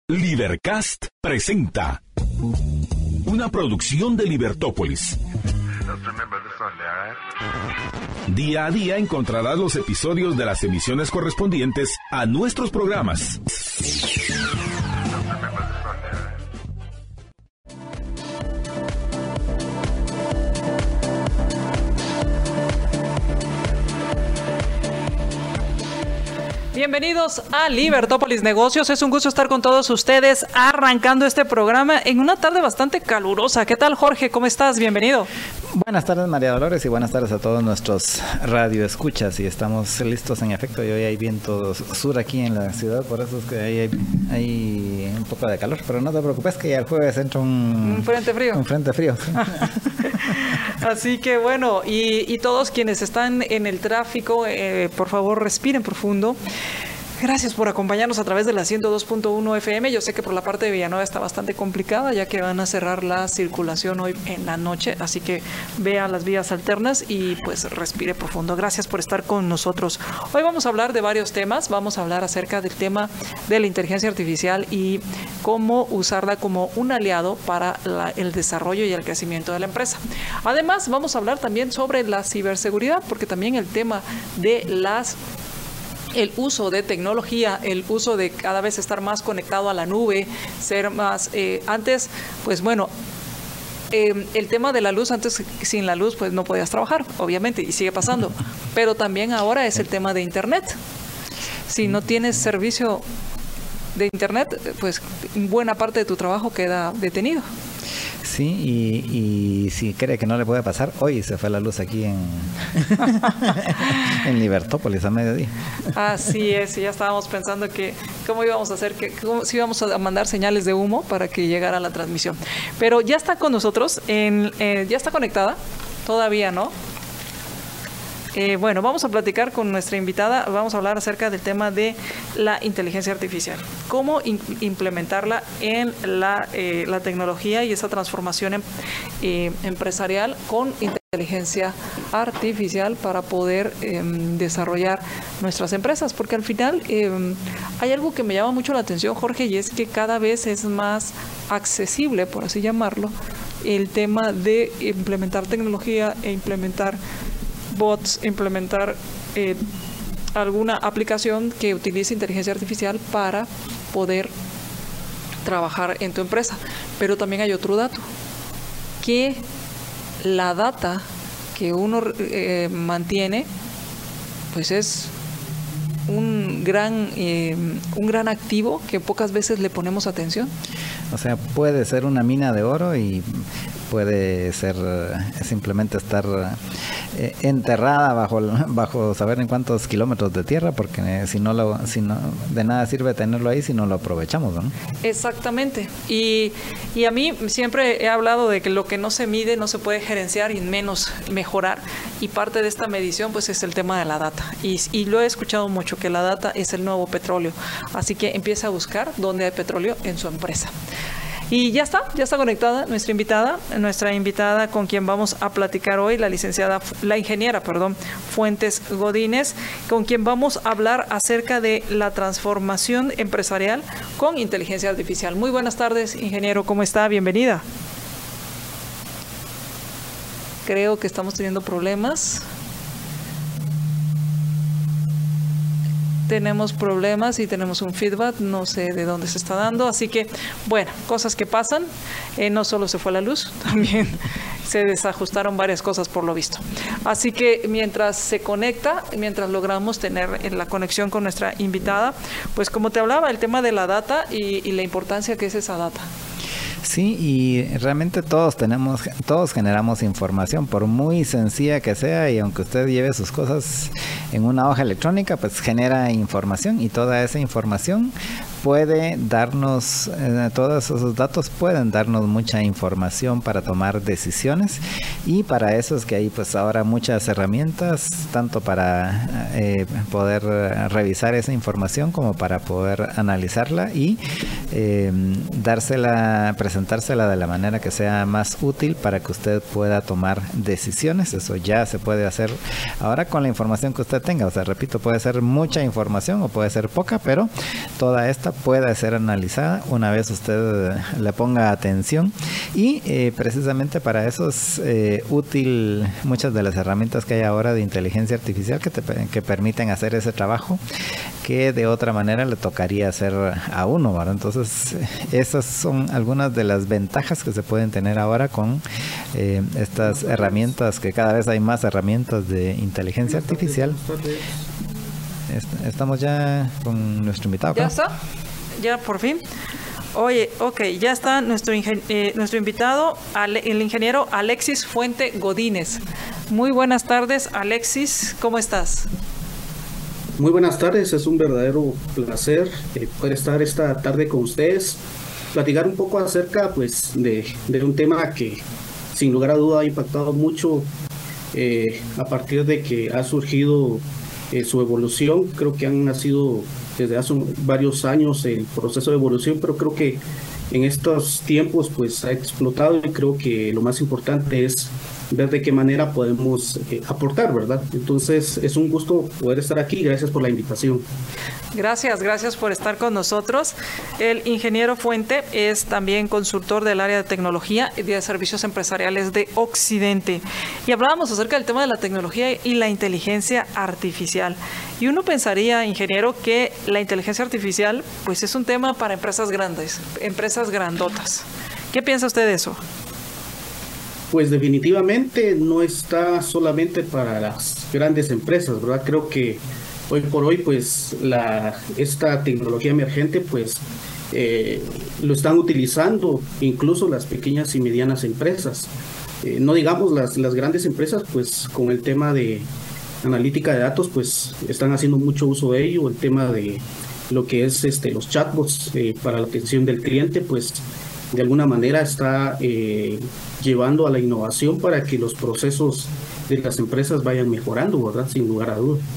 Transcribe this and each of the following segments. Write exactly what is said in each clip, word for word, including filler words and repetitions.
Libercast presenta una producción de Libertópolis. Día a día encontrarás los episodios de las emisiones correspondientes a nuestros programas. Bienvenidos a Libertópolis Negocios, es un gusto estar con todos ustedes arrancando este programa en una tarde bastante calurosa. ¿Qué tal, Jorge? ¿Cómo estás? Bienvenido. Buenas tardes, María Dolores, y buenas tardes a todos nuestros radioescuchas. Y estamos listos, en efecto, y hoy hay viento sur aquí en la ciudad, por eso es que hay, hay un poco de calor, pero no te preocupes que ya el jueves entra un, un frente frío. Un frente frío, sí. Así que bueno, y, y todos quienes están en el tráfico, eh, por favor respiren profundo. Gracias por acompañarnos a través de la ciento dos punto uno F M. Yo sé que por la parte de Villanueva está bastante complicada, ya que van a cerrar la circulación hoy en la noche, así que vea las vías alternas y pues respire profundo. Gracias por estar con nosotros. Hoy vamos a hablar de varios temas. Vamos a hablar acerca del tema de la inteligencia artificial y cómo usarla como un aliado para la, el desarrollo y el crecimiento de la empresa. Además, vamos a hablar también sobre la ciberseguridad, porque también el tema de las el uso de tecnología, el uso de cada vez estar más conectado a la nube, ser más, eh, antes, pues bueno, eh, el tema de la luz, antes sin la luz pues no podías trabajar, obviamente, y sigue pasando, pero también ahora es el tema de internet. Si no tienes servicio de internet, pues buena parte de tu trabajo queda detenido. Sí, y, y si cree que no le puede pasar, hoy se fue la luz aquí en, en Libertópolis a mediodía. Así es, y ya estábamos pensando que cómo íbamos a hacer, que cómo, si íbamos a mandar señales de humo para que llegara la transmisión. Pero ya está con nosotros, en, eh, ya está conectada, todavía no. Eh, bueno, vamos a platicar con nuestra invitada, vamos a hablar acerca del tema de la inteligencia artificial, cómo in- implementarla en la, eh, la tecnología y esa transformación em- eh, empresarial con inteligencia artificial para poder eh, desarrollar nuestras empresas, porque al final eh, hay algo que me llama mucho la atención, Jorge, y es que cada vez es más accesible, por así llamarlo, el tema de implementar tecnología e implementar bots, implementar eh, alguna aplicación que utilice inteligencia artificial para poder trabajar en tu empresa. Pero también hay otro dato, que la data que uno eh, mantiene, pues es un gran, eh, un gran activo que pocas veces le ponemos atención. O sea, puede ser una mina de oro y puede ser simplemente estar eh, enterrada bajo bajo saber en cuántos kilómetros de tierra, porque eh, si no lo si no de nada sirve tenerlo ahí si no lo aprovechamos, ¿no? Exactamente. Y, y a mí siempre he hablado de que lo que no se mide no se puede gerenciar y menos mejorar, y parte de esta medición pues es el tema de la data, y, y lo he escuchado mucho, que la data es el nuevo petróleo, así que empieza a buscar dónde hay petróleo en su empresa. Y ya está, ya está conectada nuestra invitada, nuestra invitada con quien vamos a platicar hoy, la licenciada, la ingeniera, perdón, Fuentes Godínez, con quien vamos a hablar acerca de la transformación empresarial con inteligencia artificial. Muy buenas tardes, ingeniero, ¿cómo está? Bienvenida. Creo que estamos teniendo problemas. Tenemos problemas y tenemos un feedback, no sé de dónde se está dando, así que, bueno, cosas que pasan, eh, no solo se fue la luz, también se desajustaron varias cosas por lo visto. Así que mientras se conecta, mientras logramos tener la conexión con nuestra invitada, pues como te hablaba, el tema de la data y, y la importancia que es esa data. Sí, y realmente todos tenemos, todos generamos información, por muy sencilla que sea, y aunque usted lleve sus cosas en una hoja electrónica, pues genera información, y toda esa información puede darnos, eh, todos esos datos pueden darnos mucha información para tomar decisiones, y para eso es que hay pues ahora muchas herramientas, tanto para eh, poder revisar esa información como para poder analizarla y eh, dársela, presentársela de la manera que sea más útil para que usted pueda tomar decisiones. Eso ya se puede hacer ahora con la información que usted tenga. O sea, repito, puede ser mucha información o puede ser poca, pero toda esta pueda ser analizada una vez usted le ponga atención. Y eh, precisamente para eso es eh, útil muchas de las herramientas que hay ahora de inteligencia artificial que, te, que permiten hacer ese trabajo que de otra manera le tocaría hacer a uno, ¿verdad? Entonces, esas son algunas de las ventajas que se pueden tener ahora con eh, estas herramientas, que cada vez hay más herramientas de inteligencia artificial. Estamos ya con nuestro invitado acá. ¿Ya está? Ya por fin. Oye, ok, ya está nuestro, ingen eh, nuestro invitado, Ale el ingeniero Alexis Fuente Godínez. Muy buenas tardes, Alexis, ¿cómo estás? Muy buenas tardes, es un verdadero placer eh, poder estar esta tarde con ustedes, platicar un poco acerca pues de, de un tema que sin lugar a duda ha impactado mucho eh, a partir de que ha surgido eh, su evolución. Creo que han nacido desde hace varios años el proceso de evolución, pero creo que en estos tiempos pues ha explotado, y creo que lo más importante es ver de qué manera podemos eh, aportar, ¿verdad? Entonces es un gusto poder estar aquí. Gracias por la invitación. Gracias, gracias por estar con nosotros. El ingeniero Fuente es también consultor del área de tecnología y de servicios empresariales de Occidente. Y hablábamos acerca del tema de la tecnología y la inteligencia artificial. Y uno pensaría, ingeniero, que la inteligencia artificial pues es un tema para empresas grandes, empresas grandotas. ¿Qué piensa usted de eso? Pues definitivamente no está solamente para las grandes empresas, ¿verdad? Creo que hoy por hoy, pues, la, esta tecnología emergente, pues, eh, lo están utilizando incluso las pequeñas y medianas empresas. Eh, no digamos las, las grandes empresas, pues, con el tema de analítica de datos, pues, están haciendo mucho uso de ello. El tema de lo que es este, los chatbots eh, para la atención del cliente, pues, de alguna manera está eh, llevando a la innovación para que los procesos de las empresas vayan mejorando, ¿verdad? Sin lugar a dudas.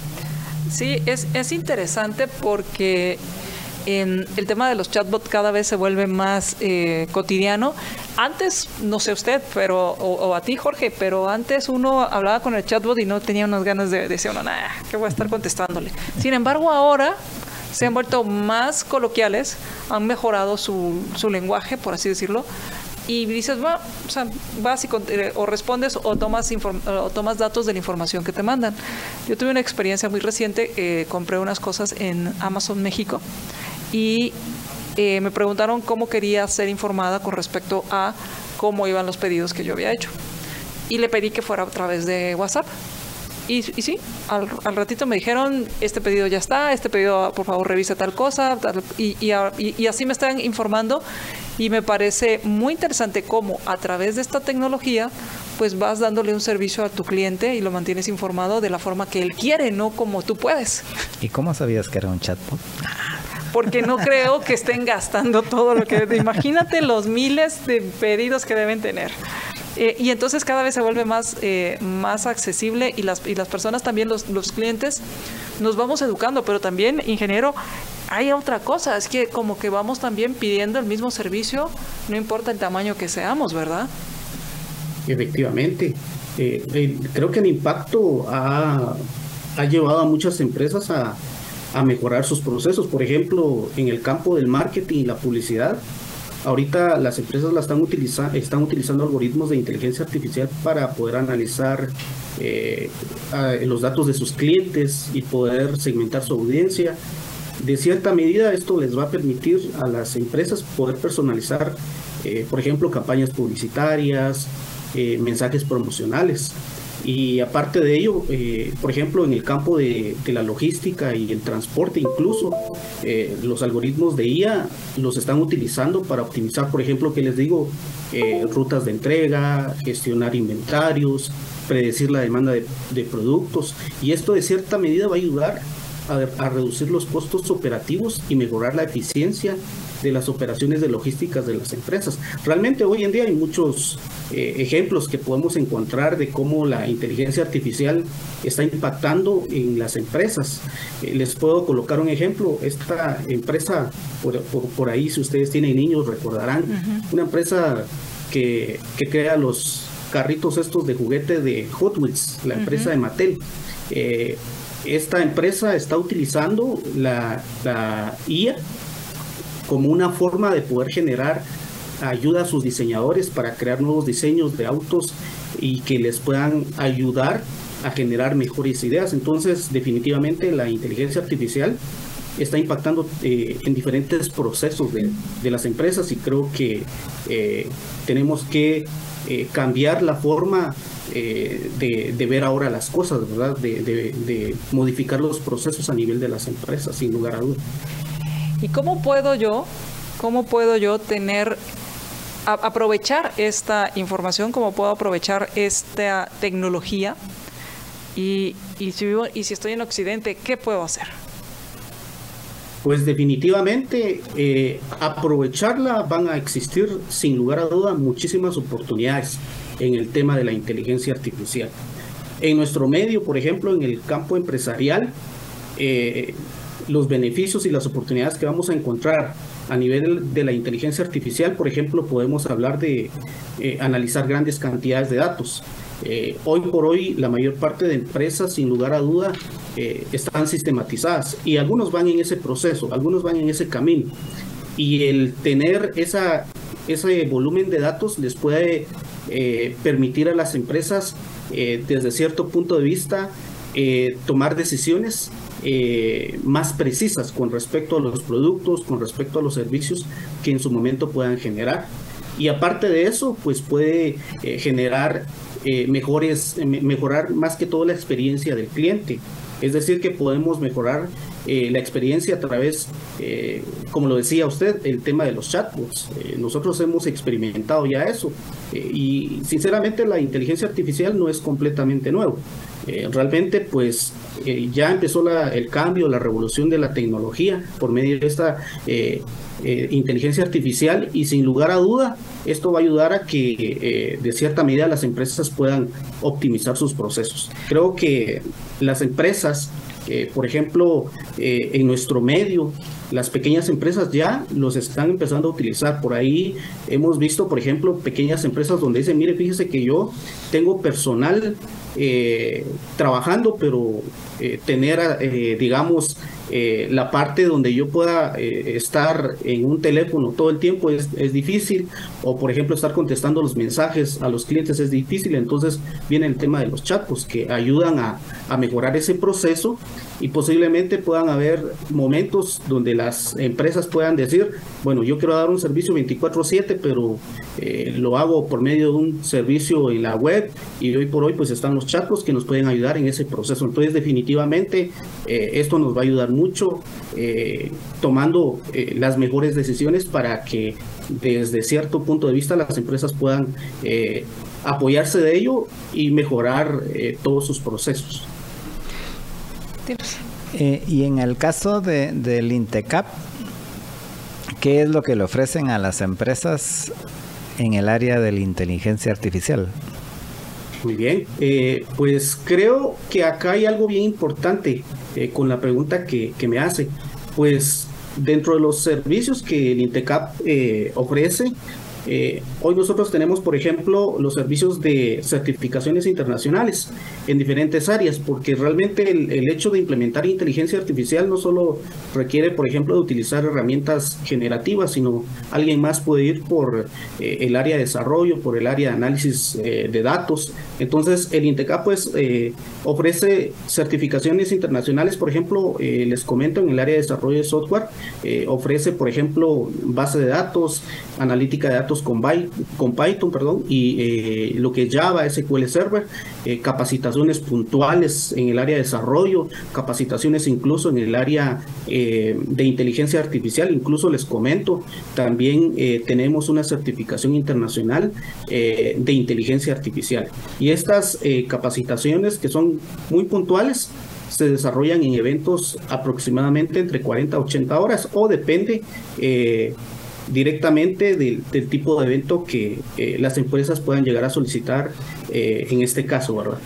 Sí, es, es interesante porque eh, el tema de los chatbots cada vez se vuelve más eh, cotidiano. Antes, no sé usted, pero o, o a ti, Jorge, pero antes uno hablaba con el chatbot y no tenía unas ganas de decir, no, nada, que voy a estar contestándole. Sin embargo, ahora se han vuelto más coloquiales, han mejorado su, su lenguaje, por así decirlo, y dices, bueno, o sea, vas y o respondes o tomas, o tomas datos de la información que te mandan. Yo tuve una experiencia muy reciente, eh, compré unas cosas en Amazon México y eh, me preguntaron cómo quería ser informada con respecto a cómo iban los pedidos que yo había hecho. Y le pedí que fuera a través de WhatsApp. Y, y sí, al, al ratito me dijeron, este pedido ya está, este pedido por favor revisa tal cosa, tal, y, y, y, y así me están informando, y me parece muy interesante cómo a través de esta tecnología pues vas dándole un servicio a tu cliente y lo mantienes informado de la forma que él quiere, no como tú puedes. ¿Y cómo sabías que era un chatbot? Porque no creo que estén gastando todo lo que... Imagínate los miles de pedidos que deben tener. Eh, y entonces cada vez se vuelve más, eh, más accesible y las, y las personas también, los, los clientes, nos vamos educando, pero también, ingeniero, hay otra cosa, es que como que vamos también pidiendo el mismo servicio, no importa el tamaño que seamos, ¿verdad? Efectivamente. Eh, eh, creo que el impacto ha, ha llevado a muchas empresas a, a mejorar sus procesos. Por ejemplo, en el campo del marketing y la publicidad, ahorita las empresas la están, utiliza están utilizando algoritmos de inteligencia artificial para poder analizar eh, los datos de sus clientes y poder segmentar su audiencia. De cierta medida, esto les va a permitir a las empresas poder personalizar, eh, por ejemplo, campañas publicitarias, eh, mensajes promocionales. Y aparte de ello, eh, por ejemplo, en el campo de, de la logística y el transporte incluso, eh, los algoritmos de I A los están utilizando para optimizar, por ejemplo, que les digo, eh, rutas de entrega, gestionar inventarios, predecir la demanda de, de productos. Y esto de cierta medida va a ayudar a, a reducir los costos operativos y mejorar la eficiencia de las operaciones de logísticas de las empresas. Realmente hoy en día hay muchos eh, ejemplos que podemos encontrar de cómo la inteligencia artificial está impactando en las empresas. Eh, les puedo colocar un ejemplo. Esta empresa, por, por, por ahí, si ustedes tienen niños, recordarán, uh-huh. una empresa que, que crea los carritos estos de juguete de Hot Wheels, la empresa uh-huh. de Mattel. Eh, esta empresa está utilizando la, la I A como una forma de poder generar ayuda a sus diseñadores para crear nuevos diseños de autos y que les puedan ayudar a generar mejores ideas. Entonces, definitivamente la inteligencia artificial está impactando eh, en diferentes procesos de, de las empresas, y creo que eh, tenemos que eh, cambiar la forma eh, de, de ver ahora las cosas, ¿verdad? De, de, de modificar los procesos a nivel de las empresas, sin lugar a dudas. ¿Y cómo puedo yo, cómo puedo yo tener, a, aprovechar esta información, cómo puedo aprovechar esta tecnología? Y, y, si vivo, y si estoy en Occidente, ¿qué puedo hacer? Pues definitivamente eh, aprovecharla van a existir sin lugar a duda muchísimas oportunidades en el tema de la inteligencia artificial. En nuestro medio, por ejemplo, en el campo empresarial, eh, los beneficios y las oportunidades que vamos a encontrar a nivel de la inteligencia artificial, por ejemplo, podemos hablar de eh, analizar grandes cantidades de datos. Eh, hoy por hoy la mayor parte de empresas, sin lugar a duda, eh, están sistematizadas, y algunos van en ese proceso, algunos van en ese camino, y el tener esa, ese volumen de datos les puede eh, permitir a las empresas eh, desde cierto punto de vista eh, tomar decisiones eh, más precisas con respecto a los productos, con respecto a los servicios que en su momento puedan generar. Y aparte de eso, pues puede eh, generar eh, mejores, me, mejorar más que todo la experiencia del cliente. Es decir, que podemos mejorar eh, la experiencia a través, eh, como lo decía usted, el tema de los chatbots. Eh, nosotros hemos experimentado ya eso. Eh, y sinceramente la inteligencia artificial no es completamente nuevo. Eh, realmente pues eh, ya empezó la, el cambio, la revolución de la tecnología por medio de esta eh, eh, inteligencia artificial, y sin lugar a duda esto va a ayudar a que eh, de cierta medida las empresas puedan optimizar sus procesos. Creo que las empresas, eh, por ejemplo, eh, en nuestro medio, las pequeñas empresas ya los están empezando a utilizar. Por ahí hemos visto, por ejemplo, pequeñas empresas donde dicen, mire, fíjese que yo tengo personal eh, trabajando, pero eh, tener, eh, digamos, eh, la parte donde yo pueda eh, estar en un teléfono todo el tiempo es, es difícil, o por ejemplo estar contestando los mensajes a los clientes es difícil. Entonces viene el tema de los chatbots que ayudan a, a mejorar ese proceso, y posiblemente puedan haber momentos donde las empresas puedan decir, bueno, yo quiero dar un servicio veinticuatro siete, pero eh, lo hago por medio de un servicio en la web, y hoy por hoy pues están los chatbots que nos pueden ayudar en ese proceso. Entonces definitivamente eh, esto nos va a ayudar mucho eh, tomando eh, las mejores decisiones para que desde cierto punto de vista las empresas puedan eh, apoyarse de ello y mejorar eh, todos sus procesos. Eh, y en el caso de, del INTECAP, ¿qué es lo que le ofrecen a las empresas en el área de la inteligencia artificial? Muy bien, eh, pues creo que acá hay algo bien importante eh, con la pregunta que, que me hace. Pues dentro de los servicios que el INTECAP eh, ofrece, Eh, hoy nosotros tenemos, por ejemplo, los servicios de certificaciones internacionales en diferentes áreas, porque realmente el, el hecho de implementar inteligencia artificial no solo requiere, por ejemplo, de utilizar herramientas generativas, sino alguien más puede ir por eh, el área de desarrollo, por el área de análisis eh, de datos. Entonces, el INTECAP pues eh, ofrece certificaciones internacionales, por ejemplo, eh, les comento, en el área de desarrollo de software, eh, ofrece, por ejemplo, base de datos, analítica de datos con, con Python, perdón, y eh, lo que es Java, S Q L Server, eh, capacitaciones puntuales en el área de desarrollo, capacitaciones incluso en el área eh, de inteligencia artificial. Incluso les comento, también eh, tenemos una certificación internacional eh, de inteligencia artificial, y estas eh, capacitaciones, que son muy puntuales, se desarrollan en eventos aproximadamente entre cuarenta a ochenta horas, o depende eh, directamente del, del tipo de evento que eh, las empresas puedan llegar a solicitar eh, en este caso, ¿verdad?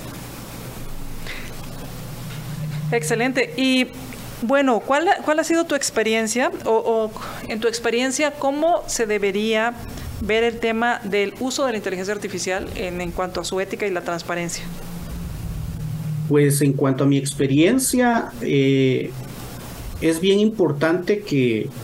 Excelente. Y bueno, ¿cuál, cuál ha sido tu experiencia o, o en tu experiencia cómo se debería ver el tema del uso de la inteligencia artificial en, en cuanto a su ética y la transparencia? Pues en cuanto a mi experiencia, eh, es bien importante que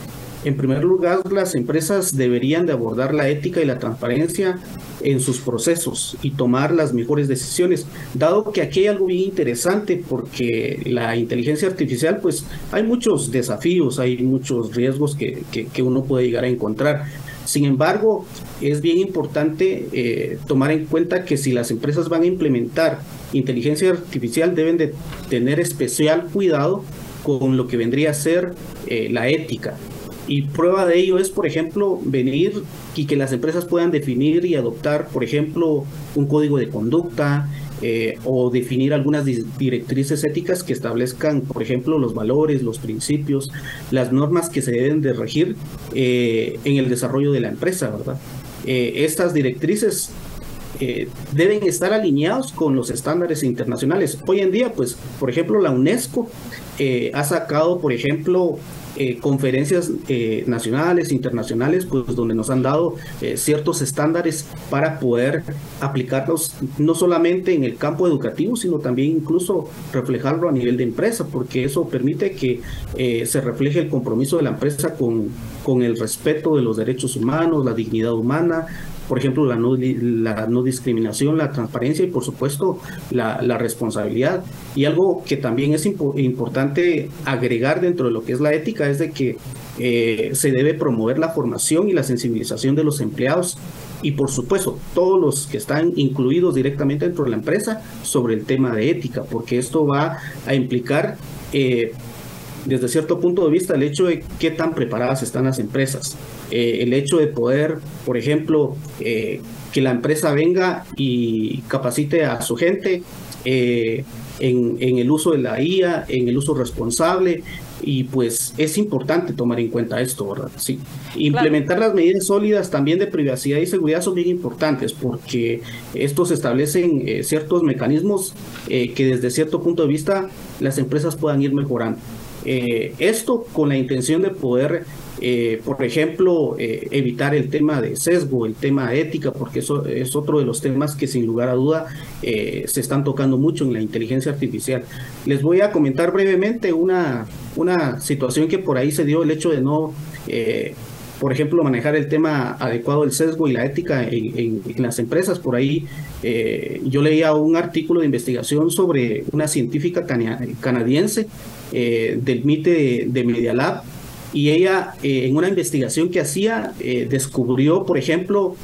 En primer lugar, las empresas deberían de abordar la ética y la transparencia en sus procesos y tomar las mejores decisiones, dado que aquí hay algo bien interesante, porque la inteligencia artificial, pues hay muchos desafíos, hay muchos riesgos que, que, que uno puede llegar a encontrar. Sin embargo, es bien importante eh, tomar en cuenta que si las empresas van a implementar inteligencia artificial, deben de tener especial cuidado con lo que vendría a ser eh, la ética. Y prueba de ello es, por ejemplo, venir y que las empresas puedan definir y adoptar, por ejemplo, un código de conducta eh, o definir algunas directrices éticas que establezcan, por ejemplo, los valores, los principios, las normas que se deben de regir eh, en el desarrollo de la empresa, ¿verdad? Eh, estas directrices eh, deben estar alineados con los estándares internacionales. Hoy en día, pues, por ejemplo, la UNESCO eh, ha sacado, por ejemplo, Eh, conferencias eh, nacionales, internacionales, pues donde nos han dado eh, ciertos estándares para poder aplicarlos no solamente en el campo educativo, sino también incluso reflejarlo a nivel de empresa, porque eso permite que eh, se refleje el compromiso de la empresa con, con el respeto de los derechos humanos, la dignidad humana, por ejemplo, la no, la no discriminación, la transparencia y, por supuesto, la, la responsabilidad. Y algo que también es impo importante agregar dentro de lo que es la ética es de que eh, se debe promover la formación y la sensibilización de los empleados y, por supuesto, todos los que están incluidos directamente dentro de la empresa sobre el tema de ética, porque esto va a implicar eh, desde cierto punto de vista el hecho de qué tan preparadas están las empresas, eh, el hecho de poder, por ejemplo, eh, que la empresa venga y capacite a su gente eh, en, en el uso de la I A, en el uso responsable, y pues es importante tomar en cuenta esto, ¿verdad? Sí. Implementar claro. Las medidas sólidas también de privacidad y seguridad son bien importantes, porque estos establecen eh, ciertos mecanismos eh, que desde cierto punto de vista las empresas puedan ir mejorando. Eh, esto con la intención de poder, eh, por ejemplo, eh, evitar el tema de sesgo, el tema ética, porque eso es otro de los temas que sin lugar a duda eh, se están tocando mucho en la inteligencia artificial. Les voy a comentar brevemente una, una situación que por ahí se dio, el hecho de no, eh, por ejemplo, manejar el tema adecuado del sesgo y la ética en, en, en las empresas. Por ahí eh, yo leía un artículo de investigación sobre una científica cana canadiense eh, del M I T de, de Media Lab, y ella eh, en una investigación que hacía eh, descubrió, por ejemplo,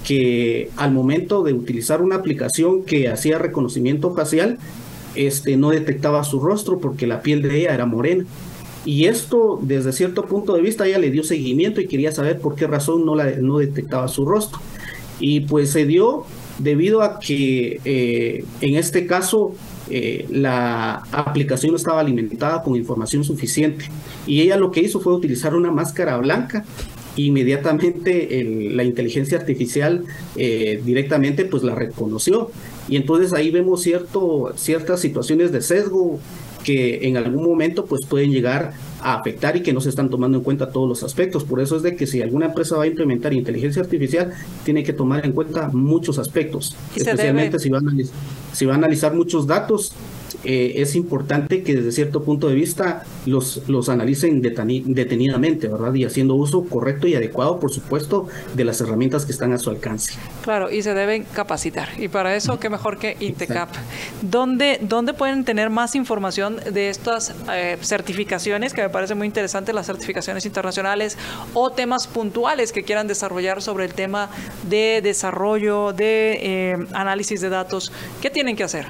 que al momento de utilizar una aplicación que hacía reconocimiento facial, este, no detectaba su rostro porque la piel de ella era morena. Y esto, desde cierto punto de vista, ella le dio seguimiento y quería saber por qué razón no, la, no detectaba su rostro. Y pues se dio debido a que eh, en este caso eh, la aplicación no estaba alimentada con información suficiente. Y ella lo que hizo fue utilizar una máscara blanca. Inmediatamente el, la inteligencia artificial eh, directamente pues la reconoció. Y entonces ahí vemos cierto, ciertas situaciones de sesgo que en algún momento pues pueden llegar a afectar y que no se están tomando en cuenta todos los aspectos. Por eso es de que si alguna empresa va a implementar inteligencia artificial, tiene que tomar en cuenta muchos aspectos, especialmente si va, a analizar, si va a analizar muchos datos. Eh, es importante que desde cierto punto de vista los, los analicen detenidamente, ¿verdad? Y haciendo uso correcto y adecuado, por supuesto, de las herramientas que están a su alcance. Claro, y se deben capacitar. Y para eso, qué mejor que INTECAP. ¿Dónde, ¿Dónde pueden tener más información de estas eh, certificaciones? Que me parece muy interesante, las certificaciones internacionales, o temas puntuales que quieran desarrollar sobre el tema de desarrollo, de eh, análisis de datos. ¿Qué tienen que hacer?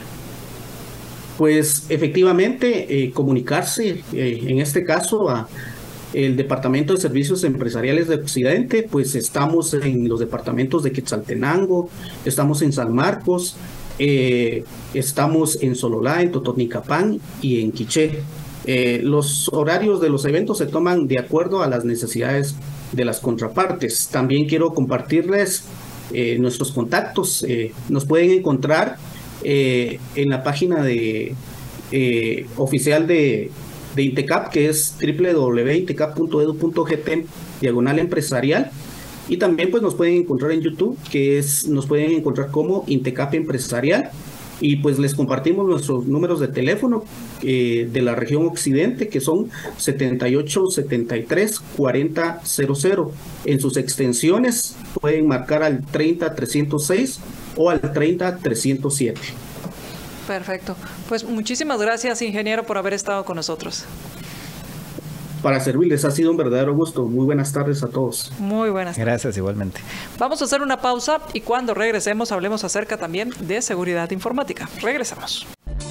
Pues efectivamente eh, comunicarse, eh, en este caso a el Departamento de Servicios Empresariales de Occidente, pues estamos en los departamentos de Quetzaltenango, estamos en San Marcos, eh, estamos en Sololá, en Totonicapán y en Quiché. Eh, los horarios de los eventos se toman de acuerdo a las necesidades de las contrapartes. También quiero compartirles eh, nuestros contactos. Eh, nos pueden encontrar Eh, en la página de eh, oficial de, de INTECAP, que es doble u doble u doble u punto intecap punto edu punto gt diagonal empresarial, y también pues nos pueden encontrar en YouTube, que es nos pueden encontrar como INTECAP Empresarial, Y pues les compartimos nuestros números de teléfono eh, de la región occidente, que son setenta y ocho, setenta y tres, cuarenta, cero cero. En sus extensiones pueden marcar al treinta, trescientos seis o al treinta, trescientos siete. Perfecto. Pues muchísimas gracias, ingeniero, por haber estado con nosotros. Para servirles, ha sido un verdadero gusto. Muy buenas tardes a todos. Muy buenas tardes. Gracias, igualmente. Vamos a hacer una pausa y cuando regresemos hablemos acerca también de seguridad informática. Regresamos.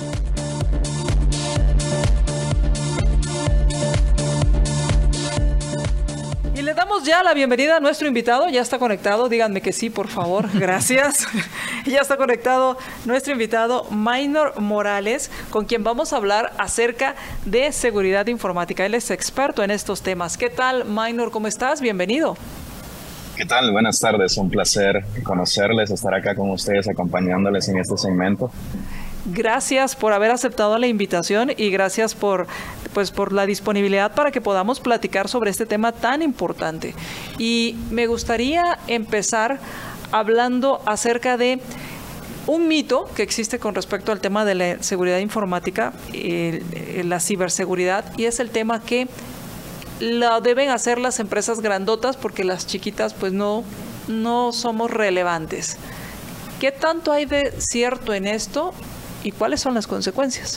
Y le damos ya la bienvenida a nuestro invitado. Ya está conectado. Díganme que sí, por favor. Gracias. Ya está conectado nuestro invitado, Maynor Morales, con quien vamos a hablar acerca de seguridad informática. Él es experto en estos temas. ¿Qué tal, Maynor? ¿Cómo estás? Bienvenido. ¿Qué tal? Buenas tardes. Un placer conocerles, estar acá con ustedes, acompañándoles en este segmento. Gracias por haber aceptado la invitación y gracias por, pues, por la disponibilidad para que podamos platicar sobre este tema tan importante. Y me gustaría empezar hablando acerca de un mito que existe con respecto al tema de la seguridad informática, eh, la ciberseguridad, y es el tema que lo deben hacer las empresas grandotas porque las chiquitas pues no, no somos relevantes. ¿Qué tanto hay de cierto en esto? ¿Y cuáles son las consecuencias?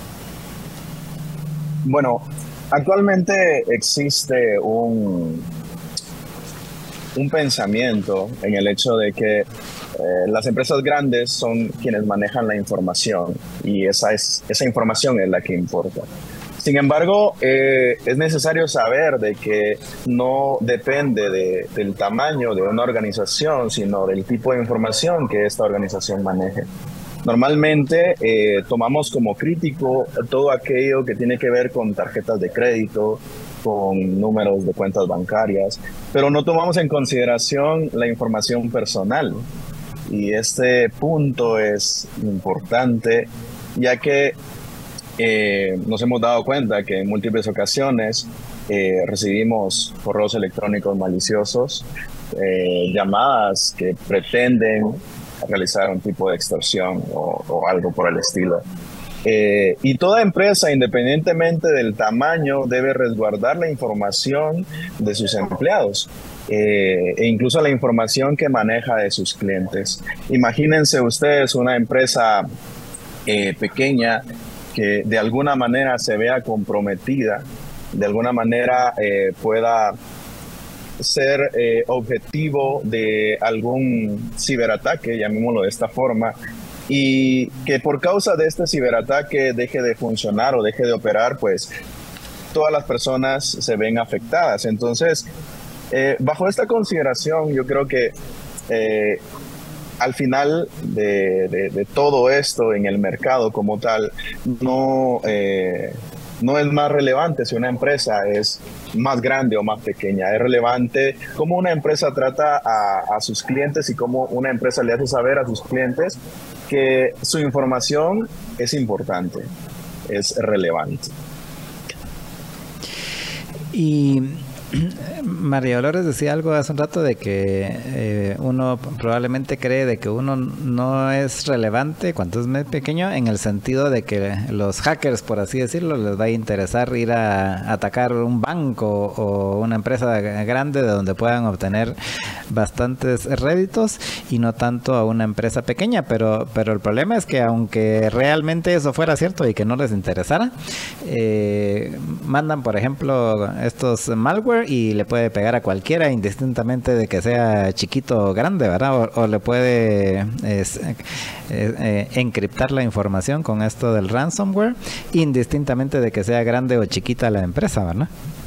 Bueno, actualmente existe un, un pensamiento en el hecho de que eh, las empresas grandes son quienes manejan la información y esa, es, esa información es la que importa. Sin embargo, eh, es necesario saber de que no depende de, del tamaño de una organización, sino del tipo de información que esta organización maneje. Normalmente eh, tomamos como crítico todo aquello que tiene que ver con tarjetas de crédito, con números de cuentas bancarias, pero no tomamos en consideración la información personal. Y este punto es importante, ya que eh, nos hemos dado cuenta que en múltiples ocasiones eh, recibimos correos electrónicos maliciosos, eh, llamadas que pretenden realizar un tipo de extorsión o, o algo por el estilo. Eh, y toda empresa, independientemente del tamaño, debe resguardar la información de sus empleados eh, e incluso la información que maneja de sus clientes. Imagínense ustedes una empresa eh, pequeña que de alguna manera se vea comprometida, de alguna manera eh, pueda ser eh, objetivo de algún ciberataque, llamémoslo de esta forma, y que por causa de este ciberataque deje de funcionar o deje de operar, pues todas las personas se ven afectadas. Entonces, eh, bajo esta consideración, yo creo que eh, al final de, de, de todo esto en el mercado como tal, no... Eh, No es más relevante si una empresa es más grande o más pequeña. Es relevante cómo una empresa trata a, a sus clientes y cómo una empresa le hace saber a sus clientes que su información es importante, es relevante. Y María Dolores decía algo hace un rato de que eh, uno probablemente cree de que uno no es relevante cuando es muy pequeño, en el sentido de que los hackers, por así decirlo, les va a interesar ir a atacar un banco o una empresa grande de donde puedan obtener bastantes réditos y no tanto a una empresa pequeña. Pero, pero el problema es que aunque realmente eso fuera cierto y que no les interesara, eh, mandan, por ejemplo, estos malware y le puede pegar a cualquiera indistintamente de que sea chiquito o grande, ¿verdad? O, o le puede es, eh, eh, encriptar la información con esto del ransomware indistintamente de que sea grande o chiquita la empresa, ¿verdad?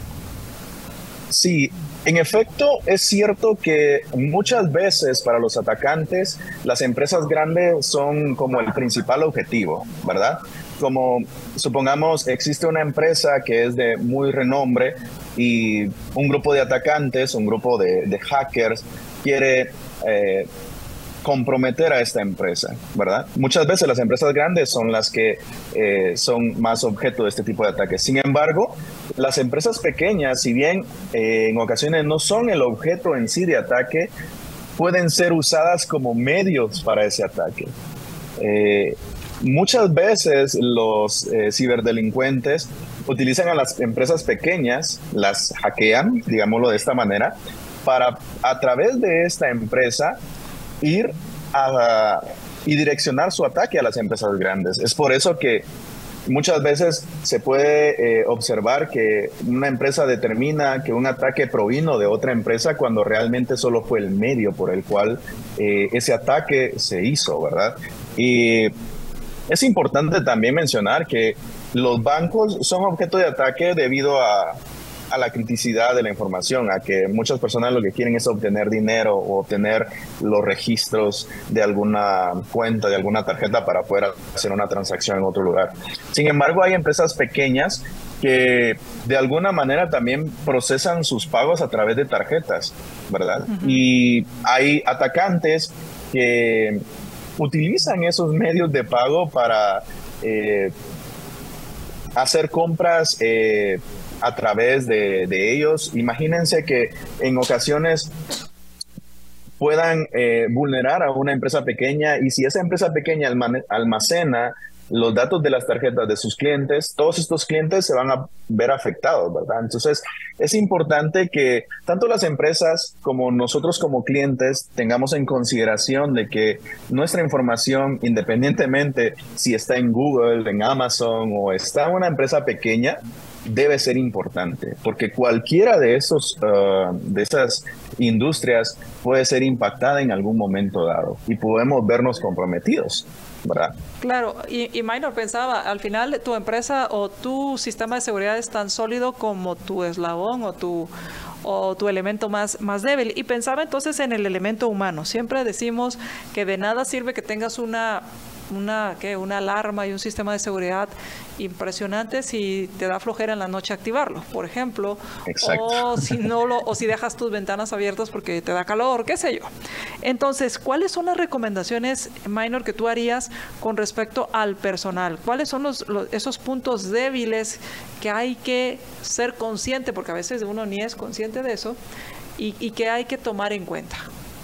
Sí, en efecto es cierto que muchas veces para los atacantes las empresas grandes son como el principal objetivo, ¿verdad? Como supongamos existe una empresa que es de muy renombre y un grupo de atacantes, un grupo de, de hackers quiere eh, comprometer a esta empresa, ¿verdad? Muchas veces las empresas grandes son las que eh, son más objeto de este tipo de ataques. Sin embargo, las empresas pequeñas, si bien eh, en ocasiones no son el objeto en sí de ataque, pueden ser usadas como medios para ese ataque. Eh, muchas veces los eh, ciberdelincuentes utilizan a las empresas pequeñas, las hackean, digámoslo de esta manera, para a través de esta empresa ir a, y direccionar su ataque a las empresas grandes. Es por eso que muchas veces se puede eh, observar que una empresa determina que un ataque provino de otra empresa cuando realmente solo fue el medio por el cual eh, ese ataque se hizo, ¿verdad? Y es importante también mencionar que los bancos son objeto de ataque debido a, a la criticidad de la información, a que muchas personas lo que quieren es obtener dinero o obtener los registros de alguna cuenta, de alguna tarjeta para poder hacer una transacción en otro lugar. Sin embargo, hay empresas pequeñas que de alguna manera también procesan sus pagos a través de tarjetas, ¿verdad? Uh-huh. Y hay atacantes que utilizan esos medios de pago para eh, hacer compras eh, a través de, de ellos. Imagínense que en ocasiones puedan eh, vulnerar a una empresa pequeña, y si esa empresa pequeña almacena los datos de las tarjetas de sus clientes, todos estos clientes se van a ver afectados, ¿verdad? Entonces, es importante que tanto las empresas como nosotros como clientes tengamos en consideración de que nuestra información, independientemente si está en Google, en Amazon o está en una empresa pequeña, debe ser importante, porque cualquiera de esos uh, de esas industrias puede ser impactada en algún momento dado y podemos vernos comprometidos, ¿verdad? Claro, y, y Minor pensaba, al final tu empresa o tu sistema de seguridad es tan sólido como tu eslabón o tu o tu elemento más, más débil. Y pensaba entonces en el elemento humano. Siempre decimos que de nada sirve que tengas una una ¿qué? una alarma y un sistema de seguridad impresionante si te da flojera en la noche activarlo, por ejemplo. Exacto. o si no lo o si dejas tus ventanas abiertas porque te da calor, qué sé yo. Entonces, ¿cuáles son las recomendaciones, Minor, que tú harías con respecto al personal? ¿Cuáles son los, los esos puntos débiles que hay que ser consciente, porque a veces uno ni es consciente de eso, y, y que hay que tomar en cuenta?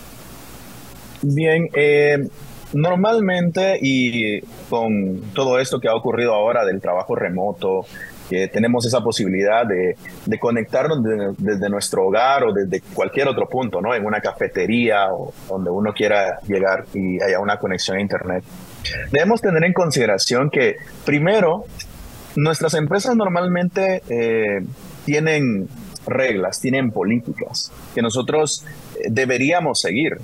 Bien, eh normalmente, y con todo esto que ha ocurrido ahora del trabajo remoto, que tenemos esa posibilidad de, de conectarnos de, desde nuestro hogar o desde cualquier otro punto, ¿no? En una cafetería o donde uno quiera llegar y haya una conexión a internet. Debemos tener en consideración que, primero, nuestras empresas normalmente eh, tienen reglas, tienen políticas que nosotros eh, deberíamos seguir.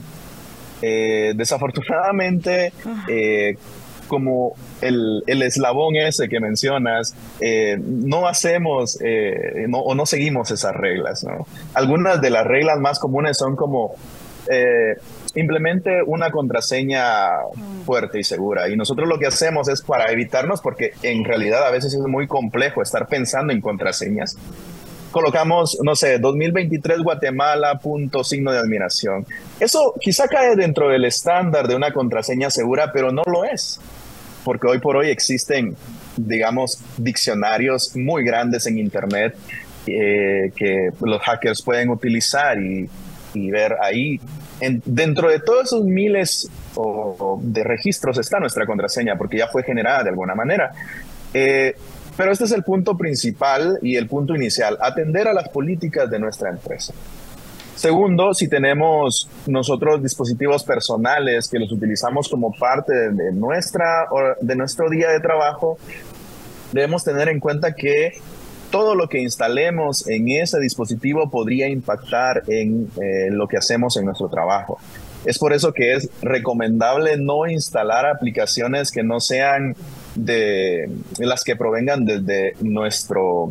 Eh, desafortunadamente, eh, como el, el eslabón ese que mencionas, eh, no hacemos eh, no, o no seguimos esas reglas, ¿no? Algunas de las reglas más comunes son como eh, implemente una contraseña fuerte y segura, y nosotros lo que hacemos es para evitarnos, porque en realidad a veces es muy complejo estar pensando en contraseñas, colocamos, no sé, dos mil veintitrés Guatemala, punto, signo de admiración. Eso quizá cae dentro del estándar de una contraseña segura, pero no lo es. Porque hoy por hoy existen, digamos, diccionarios muy grandes en Internet eh, que los hackers pueden utilizar y, y ver ahí. En, dentro de todos esos miles o, o de registros está nuestra contraseña, porque ya fue generada de alguna manera. Eh, Pero este es el punto principal y el punto inicial, atender a las políticas de nuestra empresa. Segundo, si tenemos nosotros dispositivos personales que los utilizamos como parte de, nuestra, de nuestro día de trabajo, debemos tener en cuenta que todo lo que instalemos en ese dispositivo podría impactar en eh, lo que hacemos en nuestro trabajo. Es por eso que es recomendable no instalar aplicaciones que no sean de las que provengan desde nuestro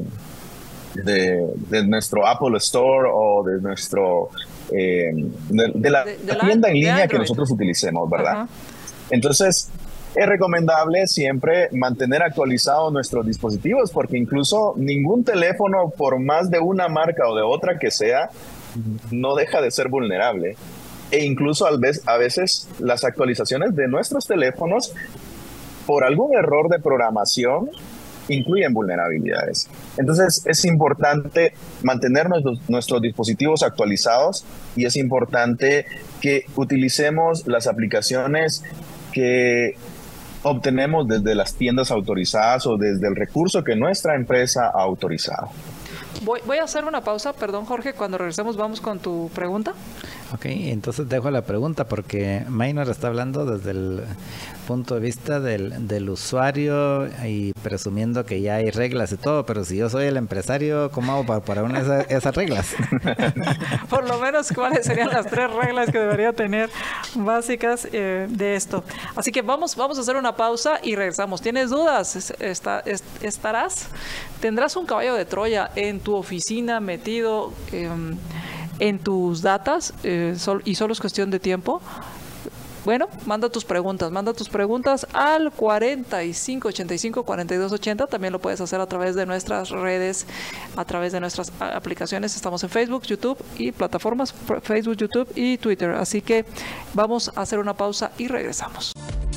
de, de nuestro Apple Store o de nuestro eh, de, de la, de, de la tienda en línea que nosotros utilicemos, ¿verdad? Uh-huh. Entonces es recomendable siempre mantener actualizados nuestros dispositivos, porque incluso ningún teléfono, por más de una marca o de otra que sea, no deja de ser vulnerable. E incluso a veces las actualizaciones de nuestros teléfonos, por algún error de programación, incluyen vulnerabilidades. Entonces es importante mantener nuestros, nuestros dispositivos actualizados, y es importante que utilicemos las aplicaciones que obtenemos desde las tiendas autorizadas o desde el recurso que nuestra empresa ha autorizado. Voy, voy a hacer una pausa, perdón Jorge, cuando regresemos vamos con tu pregunta. Ok, entonces dejo la pregunta porque Maynor está hablando desde el punto de vista del, del usuario y presumiendo que ya hay reglas y todo, pero si yo soy el empresario, ¿cómo hago para poner una esa, esas reglas? Por lo menos, ¿cuáles serían las tres reglas que debería tener básicas eh, de esto? Así que vamos, vamos a hacer una pausa y regresamos. ¿Tienes dudas? Está, est, ¿Estarás? ¿Tendrás un caballo de Troya en tu oficina metido eh, en tus datas eh, sol, y solo es cuestión de tiempo? Bueno, manda tus preguntas, manda tus preguntas al cuarenta y cinco ochenta y cinco cuarenta y dos ochenta. También lo puedes hacer a través de nuestras redes, a través de nuestras aplicaciones. Estamos en Facebook, YouTube y plataformas, Facebook, YouTube y Twitter. Así que vamos a hacer una pausa y regresamos.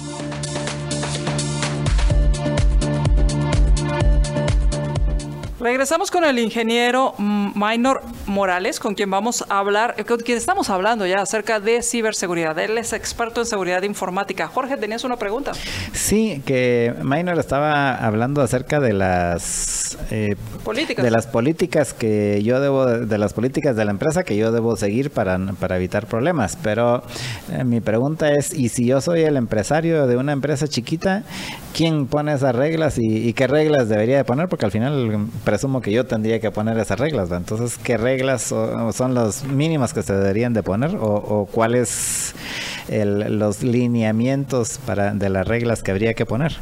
Regresamos con el ingeniero Maynor Morales, con quien vamos a hablar, con quien estamos hablando ya acerca de ciberseguridad. Él es experto en seguridad informática. Jorge, ¿tenías una pregunta? Sí, que Maynor estaba hablando acerca de las eh, políticas, de las políticas que yo debo, de las políticas de la empresa que yo debo seguir para, para evitar problemas. Pero eh, mi pregunta es, ¿y si yo soy el empresario de una empresa chiquita, quién pone esas reglas y, y qué reglas debería de poner? Porque al final presumo que yo tendría que poner esas reglas, ¿va? Entonces, ¿qué reglas o, son los mínimos que se deberían de poner? ¿O, o cuáles el, los lineamientos para, de las reglas que habría que poner?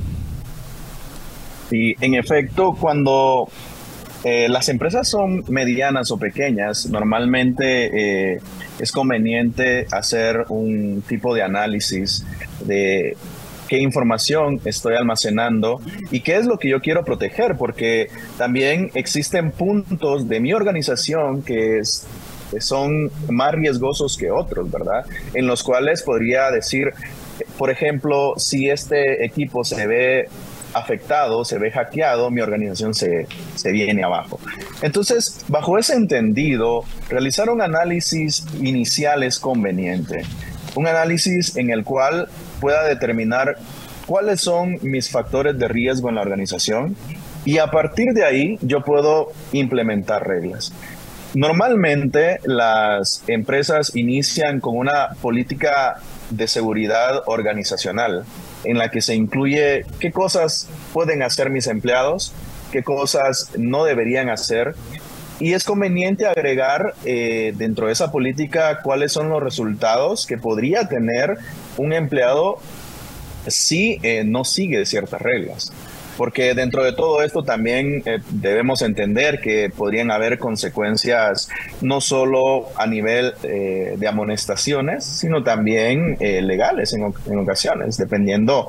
Y en efecto, cuando eh, las empresas son medianas o pequeñas, normalmente eh, es conveniente hacer un tipo de análisis de qué información estoy almacenando y qué es lo que yo quiero proteger, porque también existen puntos de mi organización que, es, que son más riesgosos que otros, ¿verdad? En los cuales podría decir, por ejemplo, si este equipo se ve afectado, se ve hackeado, mi organización se, se viene abajo. Entonces, bajo ese entendido, realizar un análisis inicial es conveniente. Un análisis en el cual pueda determinar cuáles son mis factores de riesgo en la organización y a partir de ahí yo puedo implementar reglas. Normalmente las empresas inician con una política de seguridad organizacional en la que se incluye qué cosas pueden hacer mis empleados, qué cosas no deberían hacer. Y es conveniente agregar eh, dentro de esa política cuáles son los resultados que podría tener un empleado si eh, no sigue ciertas reglas. Porque dentro de todo esto también eh, debemos entender que podrían haber consecuencias no solo a nivel eh, de amonestaciones, sino también eh, legales en, en ocasiones, dependiendo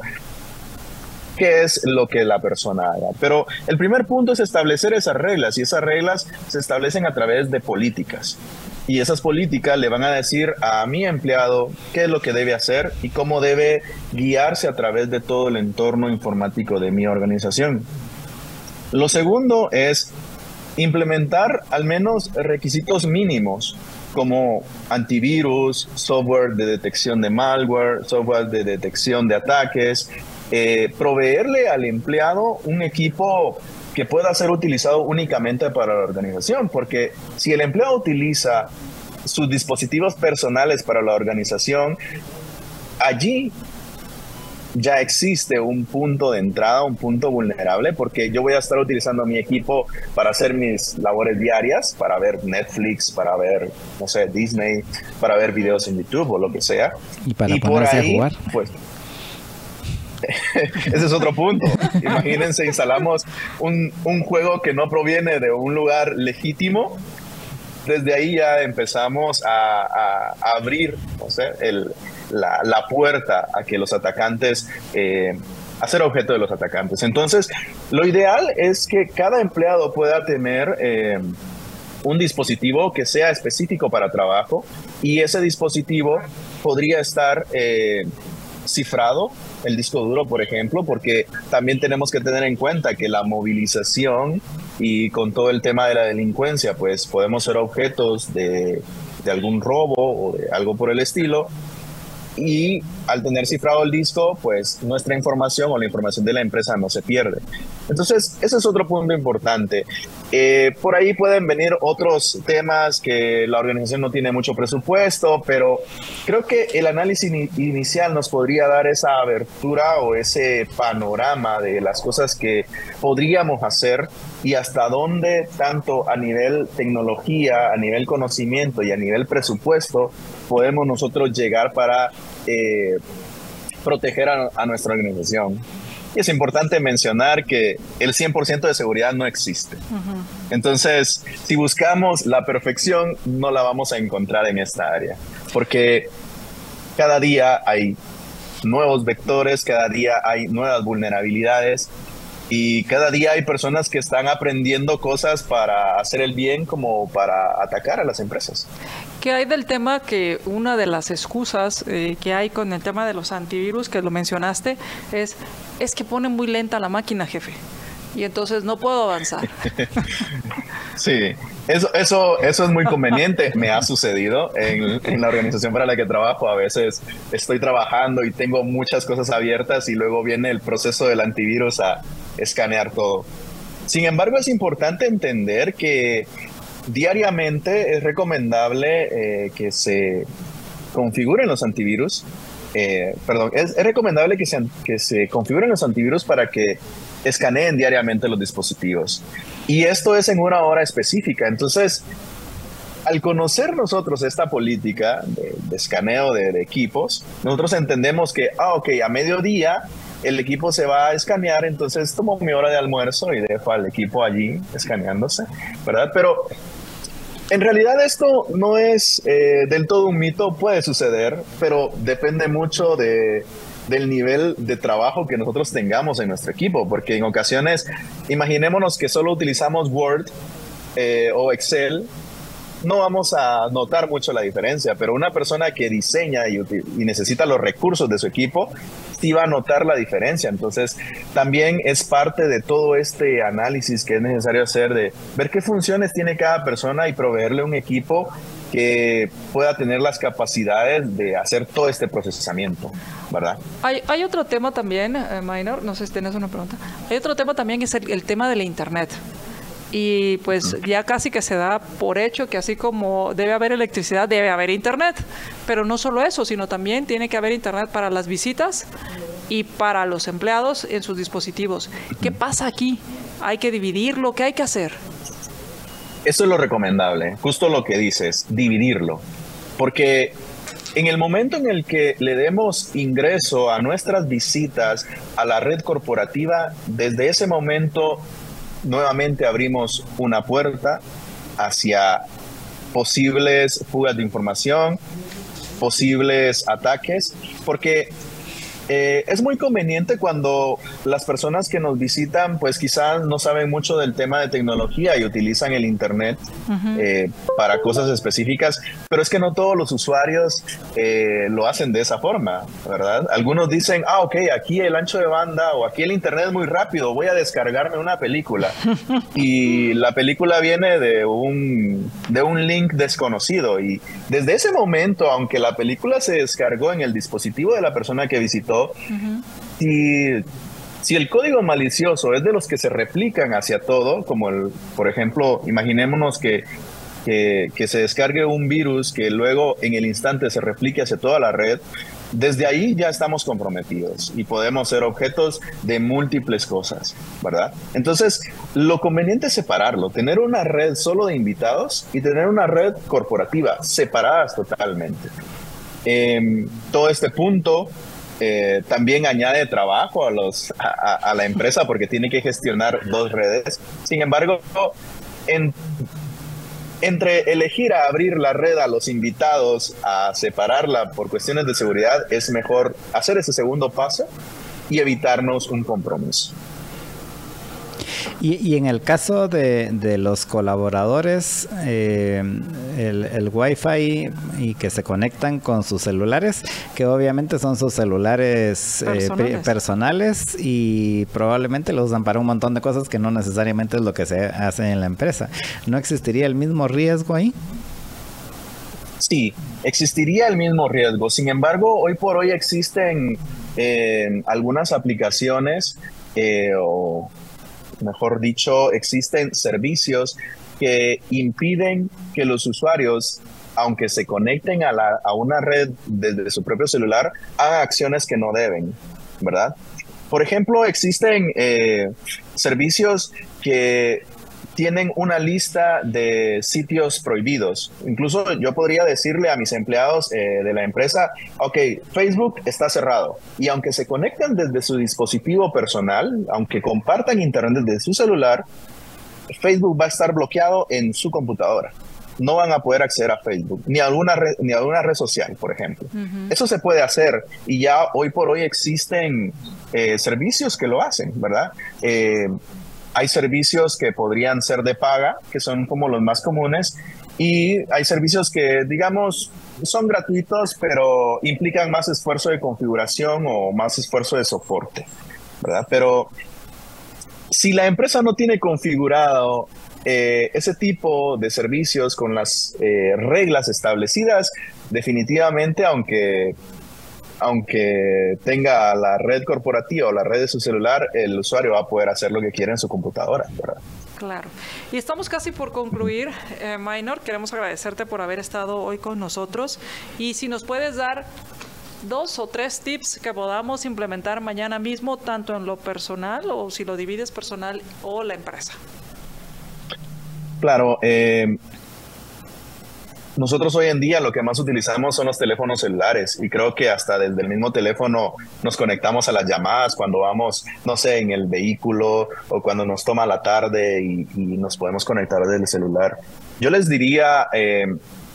qué es lo que la persona haga. Pero el primer punto es establecer esas reglas, y esas reglas se establecen a través de políticas. Y esas políticas le van a decir a mi empleado qué es lo que debe hacer y cómo debe guiarse a través de todo el entorno informático de mi organización. Lo segundo es implementar al menos requisitos mínimos como antivirus, software de detección de malware, software de detección de ataques, eh, proveerle al empleado un equipo que pueda ser utilizado únicamente para la organización, porque si el empleado utiliza sus dispositivos personales para la organización, allí ya existe un punto de entrada, un punto vulnerable, porque yo voy a estar utilizando mi equipo para hacer mis labores diarias, para ver Netflix, para ver, no sé, Disney, para ver videos en YouTube o lo que sea. Y para y ponerse por ahí, a jugar. Pues, ese es otro punto. Imagínense, instalamos un, un juego que no proviene de un lugar legítimo. Desde ahí ya empezamos a, a, a abrir, no sé, el, la, la puerta a que los atacantes, eh, a ser objeto de los atacantes. Entonces, lo ideal es que cada empleado pueda tener eh, un dispositivo que sea específico para trabajo, y ese dispositivo podría estar eh, cifrado, el disco duro, por ejemplo, porque también tenemos que tener en cuenta que la movilización y con todo el tema de la delincuencia, pues podemos ser objetos de, de algún robo o de algo por el estilo, y al tener cifrado el disco, pues nuestra información o la información de la empresa no se pierde. Entonces, ese es otro punto importante. Eh, por ahí pueden venir otros temas que la organización no tiene mucho presupuesto, pero creo que el análisis in- inicial nos podría dar esa abertura o ese panorama de las cosas que podríamos hacer y hasta dónde, tanto a nivel tecnología, a nivel conocimiento y a nivel presupuesto, podemos nosotros llegar para eh, proteger a, a nuestra organización. Y es importante mencionar que el cien por ciento de seguridad no existe. Uh-huh. Entonces, si buscamos la perfección, no la vamos a encontrar en esta área, porque cada día hay nuevos vectores, cada día hay nuevas vulnerabilidades y cada día hay personas que están aprendiendo cosas para hacer el bien como para atacar a las empresas. ¿Qué hay del tema que una de las excusas eh, que hay con el tema de los antivirus, que lo mencionaste, es, es que pone muy lenta la máquina, jefe, y entonces no puedo avanzar? Sí, eso, eso, eso es muy conveniente. Me ha sucedido en, en la organización para la que trabajo. A veces estoy trabajando y tengo muchas cosas abiertas y luego viene el proceso del antivirus a escanear todo. Sin embargo, es importante entender que diariamente es recomendable eh, que se configuren los antivirus. Eh, perdón, es, es recomendable que se, que se configuren los antivirus para que escaneen diariamente los dispositivos. Y esto es en una hora específica. Entonces, al conocer nosotros esta política de, de escaneo de, de equipos, nosotros entendemos que, ah, ok, a mediodía el equipo se va a escanear, entonces tomo mi hora de almuerzo y dejo al equipo allí escaneándose, ¿verdad? Pero en realidad esto no es eh, del todo un mito, puede suceder, pero depende mucho de, del nivel de trabajo que nosotros tengamos en nuestro equipo, porque en ocasiones, imaginémonos que solo utilizamos Word eh, o Excel, no vamos a notar mucho la diferencia, pero una persona que diseña y, y necesita los recursos de su equipo, sí va a notar la diferencia. Entonces, también es parte de todo este análisis que es necesario hacer de ver qué funciones tiene cada persona y proveerle un equipo que pueda tener las capacidades de hacer todo este procesamiento, ¿verdad? Hay, hay otro tema también, eh, Minor, no sé si tienes una pregunta. Hay otro tema también que es el, el tema de la Internet. Y pues ya casi que se da por hecho que así como debe haber electricidad, debe haber internet. Pero no solo eso, sino también tiene que haber internet para las visitas y para los empleados en sus dispositivos. ¿Qué pasa aquí? ¿Hay que dividirlo? ¿Qué hay que hacer? Eso es lo recomendable, justo lo que dices, dividirlo. Porque en el momento en el que le demos ingreso a nuestras visitas a la red corporativa, desde ese momento nuevamente abrimos una puerta hacia posibles fugas de información, posibles ataques, porque eh, es muy conveniente cuando las personas que nos visitan pues quizás no saben mucho del tema de tecnología y utilizan el internet uh-huh. eh, para cosas específicas, pero es que no todos los usuarios eh, lo hacen de esa forma, ¿verdad? Algunos dicen, ah, ok, aquí el ancho de banda o aquí el internet es muy rápido, voy a descargarme una película. Y la película viene de un, de un link desconocido y desde ese momento, aunque la película se descargó en el dispositivo de la persona que visitó, Uh-huh. si, si el código malicioso es de los que se replican hacia todo, como el, por ejemplo, imaginémonos que, que, que se descargue un virus que luego en el instante se replique hacia toda la red, desde ahí ya estamos comprometidos y podemos ser objetos de múltiples cosas, ¿verdad? Entonces, lo conveniente es separarlo, tener una red solo de invitados y tener una red corporativa, separadas totalmente. Eh, todo este punto Eh, también añade trabajo a, los, a, a la empresa porque tiene que gestionar dos redes. Sin embargo, en, entre elegir a abrir la red a los invitados, a separarla por cuestiones de seguridad, es mejor hacer ese segundo paso y evitarnos un compromiso. Y, y en el caso de, de los colaboradores, eh, el, el Wi-Fi y que se conectan con sus celulares, que obviamente son sus celulares personales, eh, personales y probablemente los usan para un montón de cosas que no necesariamente es lo que se hace en la empresa. ¿No existiría el mismo riesgo ahí? sí, existiría el mismo riesgo. Sin embargo, hoy por hoy existen eh, algunas aplicaciones, eh, o mejor dicho, existen servicios que impiden que los usuarios, aunque se conecten a, la, a una red desde su propio celular, hagan acciones que no deben, ¿verdad? Por ejemplo, existen eh, servicios que tienen una lista de sitios prohibidos. Incluso yo podría decirle a mis empleados eh, de la empresa, ok, Facebook está cerrado. Y aunque se conectan desde su dispositivo personal, aunque compartan internet desde su celular, Facebook va a estar bloqueado en su computadora. No van a poder acceder a Facebook, ni a alguna red, ni a alguna red social, por ejemplo. Uh-huh. Eso se puede hacer y ya hoy por hoy existen eh, servicios que lo hacen, ¿verdad? Eh, hay servicios que podrían ser de paga, que son como los más comunes, y hay servicios que, digamos, son gratuitos, pero implican más esfuerzo de configuración o más esfuerzo de soporte, ¿verdad? Pero si la empresa no tiene configurado Eh, ese tipo de servicios con las eh, reglas establecidas, definitivamente, aunque, aunque tenga la red corporativa o la red de su celular, el usuario va a poder hacer lo que quiera en su computadora, ¿verdad? Claro. Y estamos casi por concluir, eh, Maynor. Queremos agradecerte por haber estado hoy con nosotros. Y si nos puedes dar dos o tres tips que podamos implementar mañana mismo, tanto en lo personal, o si lo divides personal o la empresa. Claro, eh, nosotros hoy en día lo que más utilizamos son los teléfonos celulares y creo que hasta desde el mismo teléfono nos conectamos a las llamadas cuando vamos, no sé, en el vehículo o cuando nos toma la tarde y, y nos podemos conectar desde el celular. Yo les diría, eh,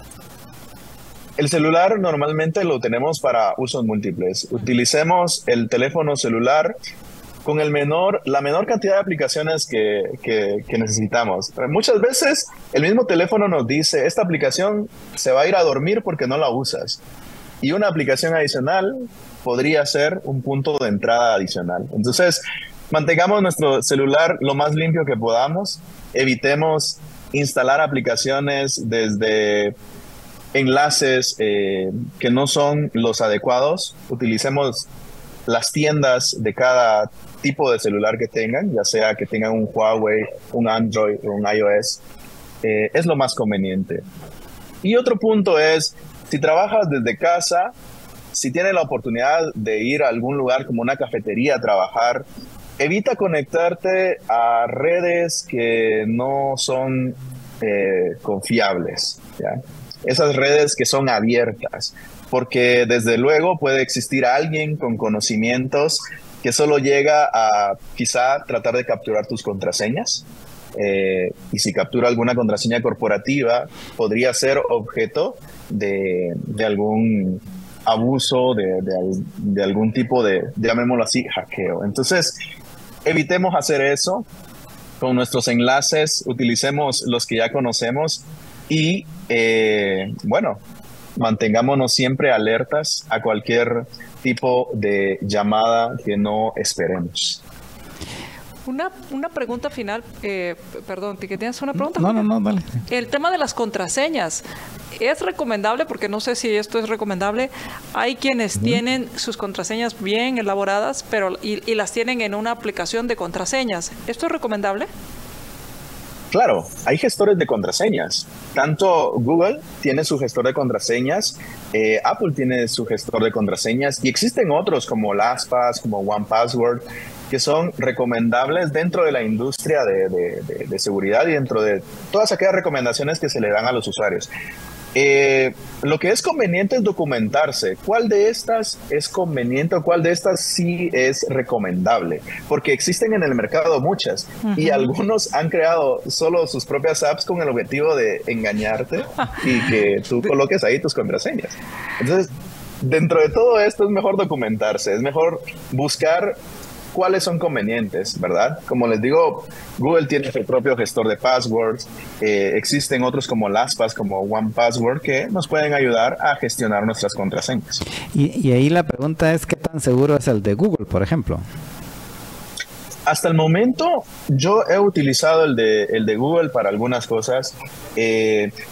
el celular normalmente lo tenemos para usos múltiples. Utilicemos el teléfono celular con el menor, la menor cantidad de aplicaciones que, que, que necesitamos. Muchas veces el mismo teléfono nos dice, esta aplicación se va a ir a dormir porque no la usas. Y una aplicación adicional podría ser un punto de entrada adicional. Entonces, mantengamos nuestro celular lo más limpio que podamos. Evitemos instalar aplicaciones desde enlaces eh, que no son los adecuados. Utilicemos las tiendas de cada tipo de celular que tengan, ya sea que tengan un Huawei, un Android o un iOS, eh, es lo más conveniente. Y otro punto es, si trabajas desde casa, si tienes la oportunidad de ir a algún lugar como una cafetería a trabajar, evita conectarte a redes que no son eh, confiables, ¿ya? Esas redes que son abiertas, porque desde luego puede existir alguien con conocimientos que solo llega a quizá tratar de capturar tus contraseñas. Eh, y si captura alguna contraseña corporativa, podría ser objeto de, de algún abuso, de, de, de algún tipo de, llamémoslo así, hackeo. Entonces, evitemos hacer eso. Con nuestros enlaces, utilicemos los que ya conocemos y, eh, bueno, mantengámonos siempre alertas a cualquier tipo de llamada que no esperemos. Una, una pregunta final, eh, perdón, ¿que tienes una pregunta? No, no, no, dale. El tema de las contraseñas, ¿es recomendable? Porque no sé si esto es recomendable. Hay quienes uh-huh. tienen sus contraseñas bien elaboradas, pero y, y las tienen en una aplicación de contraseñas. ¿Esto es recomendable? Claro, hay gestores de contraseñas. Tanto Google tiene su gestor de contraseñas, eh, Apple tiene su gestor de contraseñas y existen otros como LastPass, como one password, que son recomendables dentro de la industria de, de, de, de seguridad y dentro de todas aquellas recomendaciones que se le dan a los usuarios. Eh, lo que es conveniente es documentarse. ¿Cuál de estas es conveniente o cuál de estas sí es recomendable? Porque existen en el mercado muchas uh-huh. y algunos han creado solo sus propias apps con el objetivo de engañarte y que tú coloques ahí tus contraseñas. Entonces, dentro de todo esto es mejor documentarse, es mejor buscar cuáles son convenientes, ¿verdad? Como les digo, Google tiene su propio gestor de passwords, eh, existen otros como LastPass, como one password, que nos pueden ayudar a gestionar nuestras contraseñas. Y, y ahí la pregunta es, ¿qué tan seguro es el de Google, por ejemplo? Hasta el momento, yo he utilizado el de, el de Google para algunas cosas. Eh,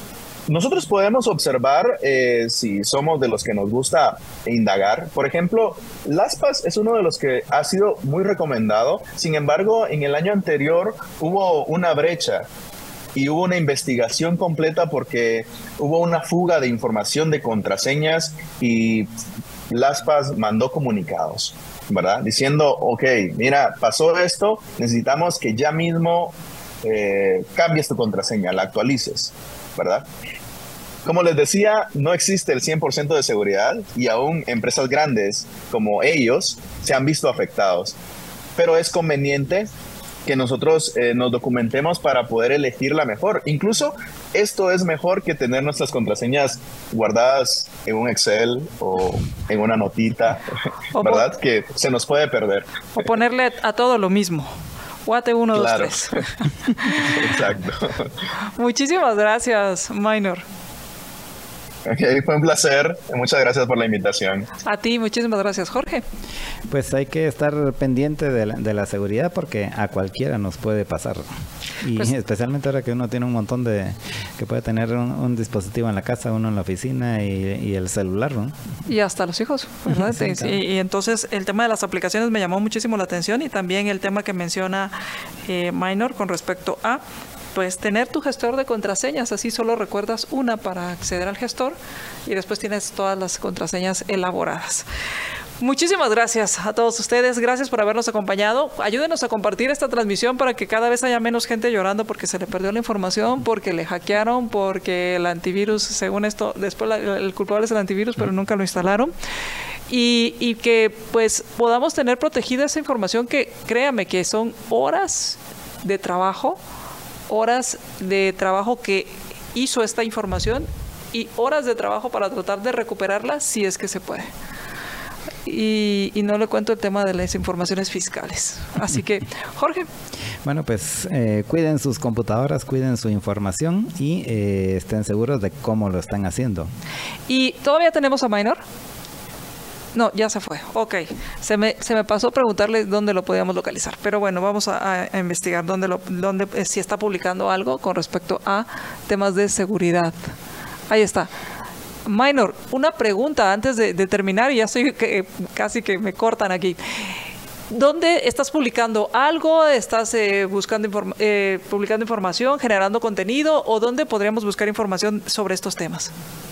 nosotros podemos observar, eh, si somos de los que nos gusta indagar, por ejemplo, LastPass es uno de los que ha sido muy recomendado. Sin embargo, en el año anterior hubo una brecha y hubo una investigación completa porque hubo una fuga de información de contraseñas y LastPass mandó comunicados, ¿verdad? Diciendo, ok, mira, pasó esto, necesitamos que ya mismo eh, cambies tu contraseña, la actualices, ¿verdad? Como les decía, no existe el cien por ciento de seguridad y aún empresas grandes como ellos se han visto afectados. Pero es conveniente que nosotros eh, nos documentemos para poder elegir la mejor. Incluso esto es mejor que tener nuestras contraseñas guardadas en un Excel o en una notita, ¿verdad? Que se nos puede perder. O ponerle a todo lo mismo. Guate uno, claro. dos, tres. Exacto. Muchísimas gracias, Minor. Ok, fue un placer. Muchas gracias por la invitación. A ti, muchísimas gracias, Jorge. Pues hay que estar pendiente de la, de la seguridad porque a cualquiera nos puede pasar. Y pues, especialmente ahora que uno tiene un montón de... que puede tener un, un dispositivo en la casa, uno en la oficina y, y el celular, ¿no? Y hasta los hijos, ¿verdad? Sí, sí, y, y entonces el tema de las aplicaciones me llamó muchísimo la atención y también el tema que menciona eh, Minor con respecto a... pues tener tu gestor de contraseñas, así solo recuerdas una para acceder al gestor y después tienes todas las contraseñas elaboradas. Muchísimas gracias a todos ustedes, gracias por habernos acompañado. Ayúdenos a compartir esta transmisión para que cada vez haya menos gente llorando porque se le perdió la información, porque le hackearon, porque el antivirus, según esto, después la, el culpable es el antivirus, pero nunca lo instalaron. Y, y que pues podamos tener protegida esa información que, créame, que son horas de trabajo, horas de trabajo que hizo esta información y horas de trabajo para tratar de recuperarla si es que se puede. Y, y no le cuento el tema de las informaciones fiscales. Así que, Jorge. Bueno, pues eh, cuiden sus computadoras, cuiden su información y eh, estén seguros de cómo lo están haciendo. ¿Y todavía tenemos a Minor? No, ya se fue. Ok. Se me, se me pasó preguntarle dónde lo podíamos localizar. Pero bueno, vamos a, a investigar dónde lo, dónde, eh, si está publicando algo con respecto a temas de seguridad. Ahí está. Minor, una pregunta antes de, de terminar, y ya estoy que, casi que me cortan aquí. ¿Dónde estás publicando algo? ¿Estás eh, buscando inform eh, publicando información, generando contenido? ¿O dónde podríamos buscar información sobre estos temas?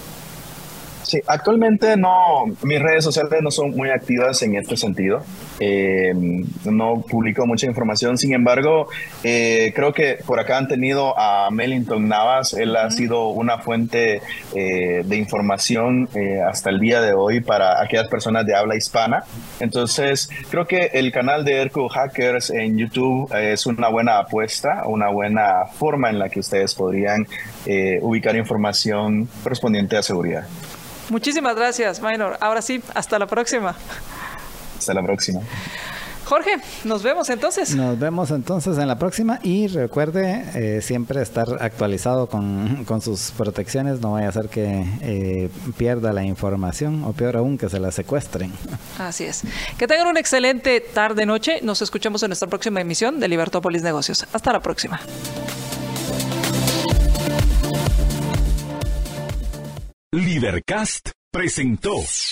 Sí, actualmente no, mis redes sociales no son muy activas en este sentido. Eh, no publico mucha información. Sin embargo, eh, creo que por acá han tenido a Mellington Navas. Él uh-huh. ha sido una fuente eh, de información eh, hasta el día de hoy para aquellas personas de habla hispana. Entonces, creo que el canal de ERCO Hackers en YouTube eh, es una buena apuesta, una buena forma en la que ustedes podrían eh, ubicar información correspondiente a seguridad. Muchísimas gracias, Minor. Ahora sí, hasta la próxima. Hasta la próxima. Jorge, nos vemos entonces. Nos vemos entonces en la próxima y recuerde eh, siempre estar actualizado con, con sus protecciones. No vaya a ser que eh, pierda la información o peor aún que se la secuestren. Así es. Que tengan una excelente tarde-noche. Nos escuchamos en nuestra próxima emisión de Libertópolis Negocios. Hasta la próxima. Libercast presentó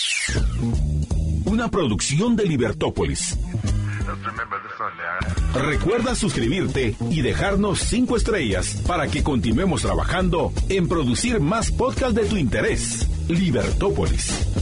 una producción de Libertópolis. Recuerda suscribirte y dejarnos cinco estrellas para que continuemos trabajando en producir más podcasts de tu interés. Libertópolis.